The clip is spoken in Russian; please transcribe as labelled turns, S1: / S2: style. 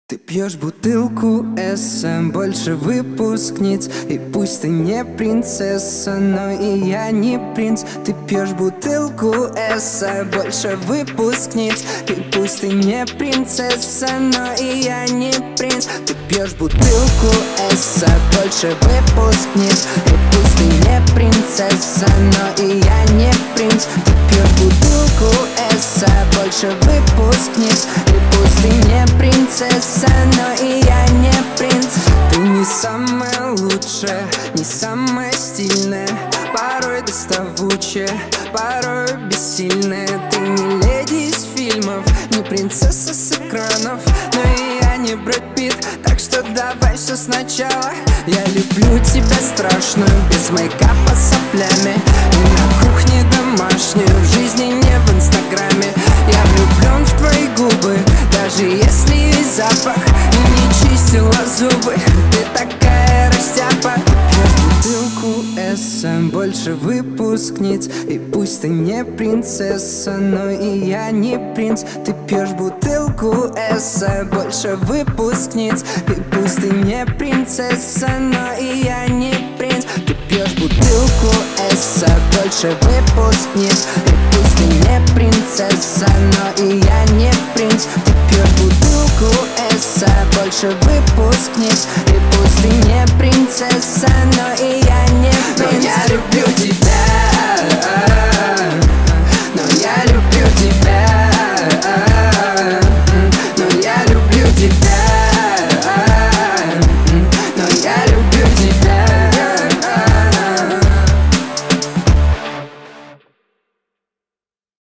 S1: Ты пьешь бутылку эссе, больше выпускниц. И пусть ты не принцесса, но и я не принц. Ты пьешь бутылку эссе, больше выпускниц. И пусть ты не принцесса, но и я не принц. Ты пьешь бутылку эссе, больше выпускниц. И пусть ты не принцесса, но и я не принц. Ты пьешь бутылку эссе, больше выпускниц. И пусть ты не принцесса, но и я не принц. Ты не самая лучшая, не самая стильная, порой доставучая, порой бессильная. Ты не леди из фильмов, не принцесса с экранов, но и я не Брэд Питт, так что давай все сначала. Я люблю тебя страшную, без мейкапа с соплями, и на кухне домашнюю, в жизни не в инстаграме. Я влюблен в твои губы, даже если есть запах, и не чистила зубы. Ты такая растяпа. Пьешь бутылку эссе, больше выпускниц. И пусть ты не принцесса, но и я не принц. Ты пьешь бутылку эссе, больше выпускниц. И пусть ты не принцесса, но и я не принц. Ты пьешь бутылку эссе, больше выпускниц. И пусть ты не принцесса, но и я не принц. Ты пьешь бутылку эссе, больше выпускниц. И пусть ты не принцесса, но и я не принц. Но я люблю тебя.